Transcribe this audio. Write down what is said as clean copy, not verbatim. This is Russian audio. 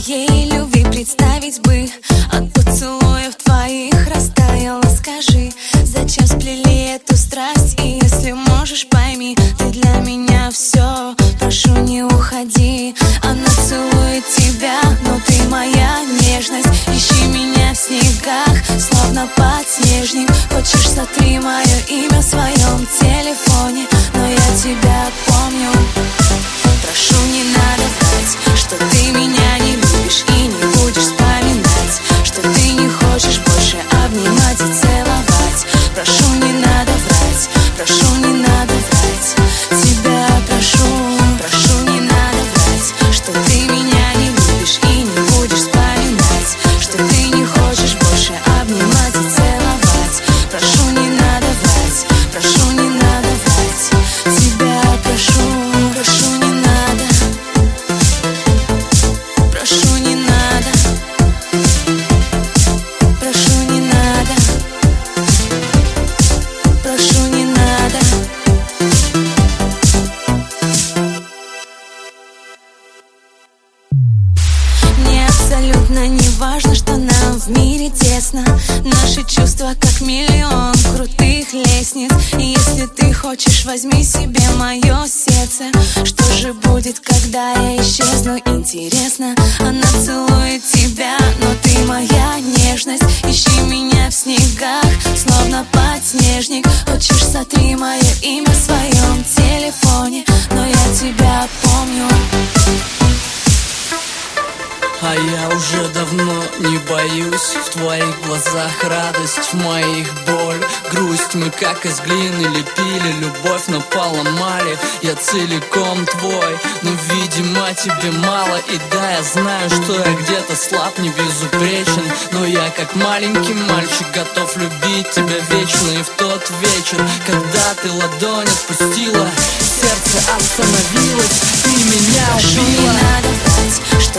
твоей любви представить бы. От поцелуев твоих растаяла, скажи, зачем сплели эту страсть? И если можешь, пойми, ты для меня все. Прошу, не уходи. Она целует тебя, но ты моя нежность. Ищи меня в снегах, словно подснежник. Хочешь, сотри мое имя в своем телефоне, но я тебя помню. Прошу, не надо врать, что ты меня не любишь и не будешь вспоминать, что ты не хочешь больше обнимать и целовать. Прошу, не надо врать, прошу, не надо врать. Тебя прошу, прошу, не надо врать, что ты меня не любишь и не будешь вспоминать, что ты не хочешь больше обнимать и целовать. Прошу, не надо врать, прошу, не надо врать. Тебя прошу, прошу, не надо. Прошу, не надо. Прошу, не надо. Прошу, не надо. Мне абсолютно не важно, что нам в мире тесно. Наши чувства как миллион крутых лестниц. И если ты хочешь, возьми себе мое сердце. Что же будет, когда я исчезну? Интересно. Она целует тебя, но ты моя нежность. Ищи меня в снегах, словно подснежник. Хочешь, сотри мое имя в своем телефоне, но я тебя помню. А я уже давно не боюсь. В твоих глазах радость, в моих боль, грусть. Мы как из глины лепили любовь, но поломали. Я целиком твой, но видимо тебе мало. И да, я знаю, что я где-то слаб, не безупречен, но я как маленький мальчик готов любить тебя вечно. И в тот вечер, когда ты ладонь отпустила, сердце остановилось, ты меня убила. Прошу, не надо врать,